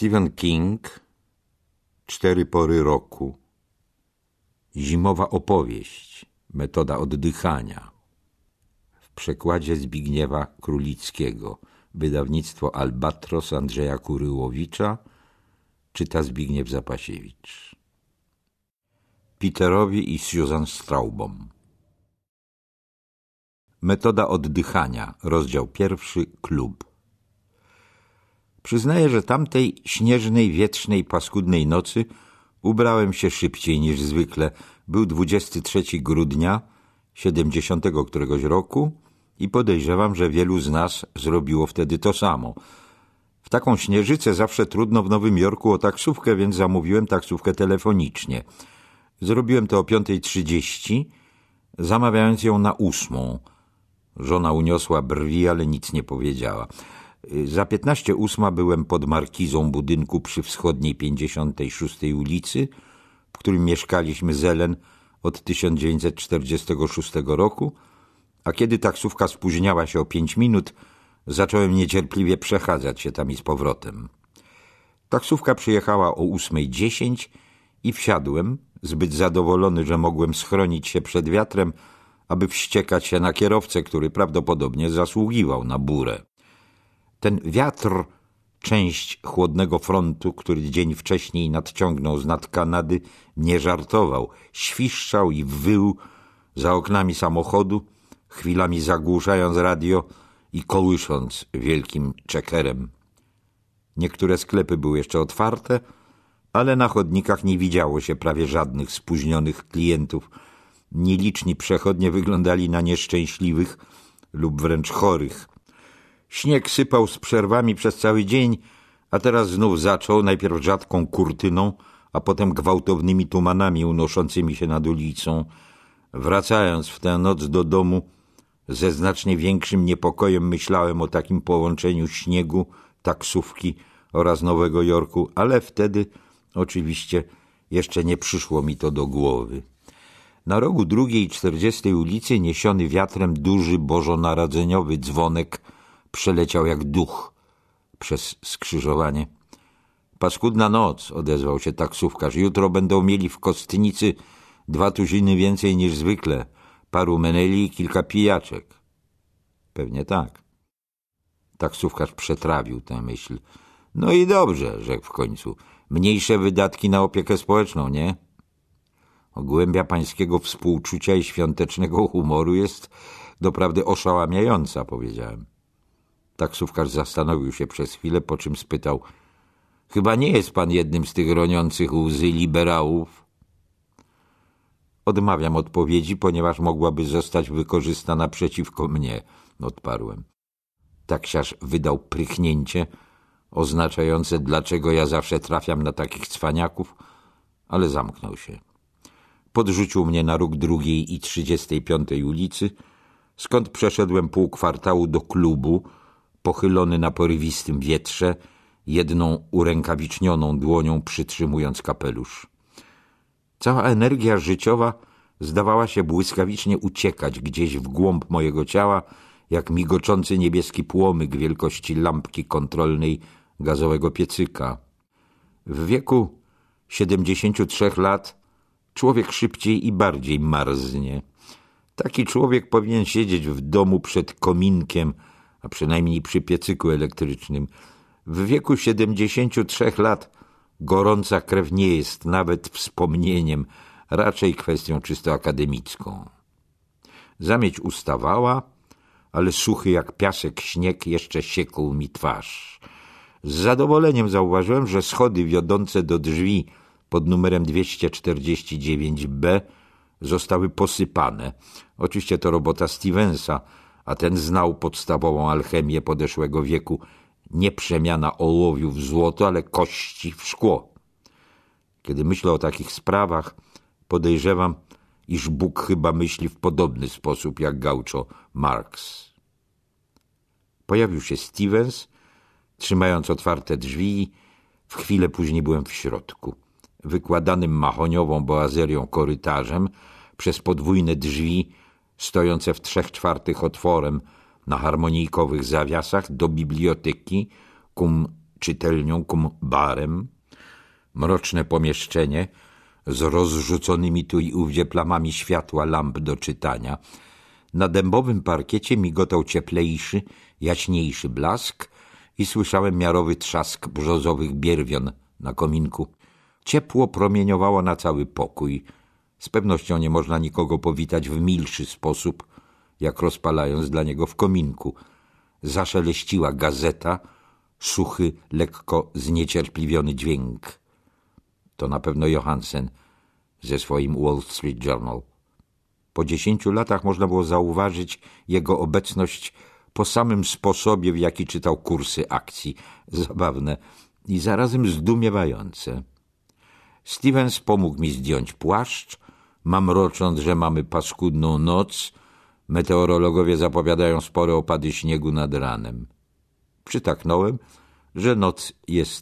Stephen King, 4 pory roku. Zimowa opowieść, metoda oddychania. W przekładzie Zbigniewa Królickiego. Wydawnictwo Albatros Andrzeja Kuryłowicza. Czyta Zbigniew Zapasiewicz. Peterowi i Susan Straubom. Metoda oddychania. Rozdział 1. Klub. Przyznaję, że tamtej śnieżnej, wietrznej, paskudnej nocy ubrałem się szybciej niż zwykle. Był 23 grudnia 70 któregoś roku i podejrzewam, że wielu z nas zrobiło wtedy to samo. W taką śnieżycę zawsze trudno w Nowym Jorku o taksówkę, więc zamówiłem taksówkę telefonicznie. Zrobiłem to o 5:30, zamawiając ją na 8. Żona uniosła brwi, ale nic nie powiedziała. Za 15:08 byłem pod markizą budynku przy wschodniej 56 ulicy, w którym mieszkaliśmy z Ellen od 1946 roku, a kiedy taksówka spóźniała się o 5 minut, zacząłem niecierpliwie przechadzać się tam i z powrotem. Taksówka przyjechała o 8:10 i wsiadłem, zbyt zadowolony, że mogłem schronić się przed wiatrem, aby wściekać się na kierowcę, który prawdopodobnie zasługiwał na burę. Ten wiatr, część chłodnego frontu, który dzień wcześniej nadciągnął z nad Kanady, nie żartował. Świszczał i wył za oknami samochodu, chwilami zagłuszając radio i kołysząc wielkim czekerem. Niektóre sklepy były jeszcze otwarte, ale na chodnikach nie widziało się prawie żadnych spóźnionych klientów. Nieliczni przechodnie wyglądali na nieszczęśliwych lub wręcz chorych. Śnieg sypał z przerwami przez cały dzień, a teraz znów zaczął, najpierw rzadką kurtyną, a potem gwałtownymi tumanami unoszącymi się nad ulicą. Wracając w tę noc do domu, ze znacznie większym niepokojem myślałem o takim połączeniu śniegu, taksówki oraz Nowego Jorku, ale wtedy oczywiście jeszcze nie przyszło mi to do głowy. Na rogu 2:40 ulicy, niesiony wiatrem, duży bożonarodzeniowy dzwonek przeleciał jak duch przez skrzyżowanie. Paskudna noc, odezwał się taksówkarz. Jutro będą mieli w Kostnicy 2 tuziny więcej niż zwykle. Paru meneli i kilka pijaczek. Pewnie tak. Taksówkarz przetrawił tę myśl. No i dobrze, rzekł w końcu. Mniejsze wydatki na opiekę społeczną, nie? Głębia pańskiego współczucia i świątecznego humoru jest doprawdy oszałamiająca, powiedziałem. Taksówkarz zastanowił się przez chwilę, po czym spytał: chyba nie jest pan jednym z tych roniących łzy liberałów? Odmawiam odpowiedzi, ponieważ mogłaby zostać wykorzystana przeciwko mnie, odparłem. Taksiarz wydał prychnięcie, oznaczające, dlaczego ja zawsze trafiam na takich cwaniaków, ale zamknął się. Podrzucił mnie na róg 2:35 ulicy, skąd przeszedłem pół kwartału do klubu, pochylony na porywistym wietrze, jedną urękawicznioną dłonią przytrzymując kapelusz. Cała energia życiowa zdawała się błyskawicznie uciekać gdzieś w głąb mojego ciała, jak migoczący niebieski płomyk wielkości lampki kontrolnej gazowego piecyka. W wieku 73 lat człowiek szybciej i bardziej marznie. Taki człowiek powinien siedzieć w domu przed kominkiem, a przynajmniej przy piecyku elektrycznym. W wieku 73 lat gorąca krew nie jest nawet wspomnieniem, raczej kwestią czysto akademicką. Zamieć ustawała, ale suchy jak piasek śnieg jeszcze siekł mi twarz. Z zadowoleniem zauważyłem, że schody wiodące do drzwi pod numerem 249B zostały posypane. Oczywiście to robota Stevensa, a ten znał podstawową alchemię podeszłego wieku. Nie przemiana ołowiu w złoto, ale kości w szkło. Kiedy myślę o takich sprawach, podejrzewam, iż Bóg chyba myśli w podobny sposób jak Groucho Marx. Pojawił się Stevens, trzymając otwarte drzwi. W chwilę później byłem w środku. Wykładanym mahoniową boazerią korytarzem, przez podwójne drzwi, stojące w 3/4 otworem na harmonijkowych zawiasach, do biblioteki cum czytelnią cum barem, mroczne pomieszczenie z rozrzuconymi tu i ówdzie plamami światła lamp do czytania. Na dębowym parkiecie migotał cieplejszy, jaśniejszy blask i słyszałem miarowy trzask brzozowych bierwion na kominku. Ciepło promieniowało na cały pokój. Z pewnością nie można nikogo powitać w milszy sposób, jak rozpalając dla niego w kominku. Zaszeleściła gazeta, suchy, lekko zniecierpliwiony dźwięk. To na pewno Johansen ze swoim Wall Street Journal. Po 10 latach można było zauważyć jego obecność po samym sposobie, w jaki czytał kursy akcji. Zabawne i zarazem zdumiewające. Stevens pomógł mi zdjąć płaszcz, mamrocząc, że mamy paskudną noc. Meteorologowie zapowiadają spore opady śniegu nad ranem. Przytaknąłem, że noc jest